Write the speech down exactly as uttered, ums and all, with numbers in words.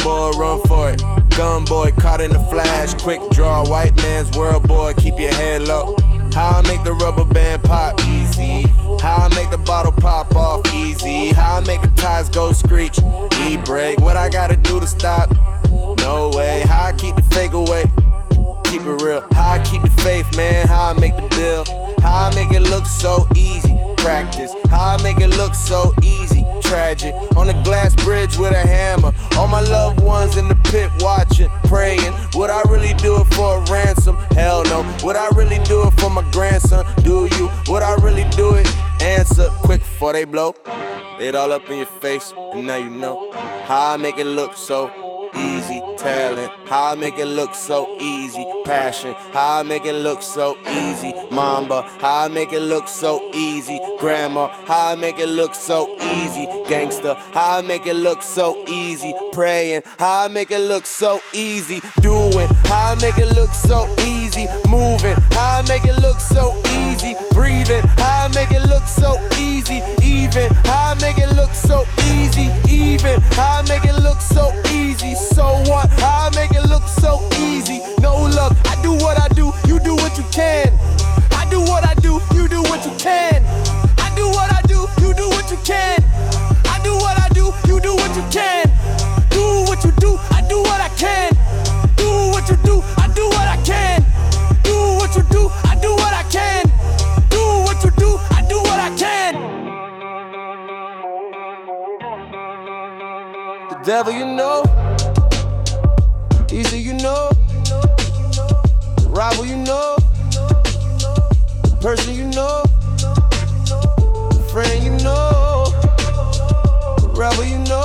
boy, run for it. Gun boy, caught in the flash. Quick draw, white man's world, boy, keep your head low. How I make the rubber band pop easy. How I make the bottle pop off easy. How I make the tires go screech. E-brake, what I gotta do to stop? No way. How I keep the fake away? Keep it real. How I keep the faith, man. How I make the deal. How I make it look so easy. Practice. How I make it look so easy. Tragic. On the glass bridge with a hammer. All my loved ones in the pit watching, praying. Would I really do it for a ransom? Hell no. Would I really do it for my grandson? Do you? Would I really do it? Answer quick before they blow. It all up in your face, and now you know how I make it look so easy. Talent, how I make it look so easy. Passion, how I make it look so easy. Mamba, how I make it look so easy. Grandma, how I make it look so easy. Gangster, how I make it look so easy. Praying, how I make it look so easy. Doing, how I make it look so easy. Moving, how I make it look so easy. Breathing, how I make it look so easy. Even, how I make it look so easy. Even, how I make it look so easy. So what? How I make it look so easy. No luck, I do what I do, you do what you can. I do what I do, you do what you can. I do what I do, you do what you can. I do what I do, you do what you can. Do what you do, I do what I can. Do what you do, I do what I can. Do what you do, I do what I can. Do what you do, I do what I can. The devil you know, easy you know, the rival you know, the person you know, the friend you know, the rebel you know.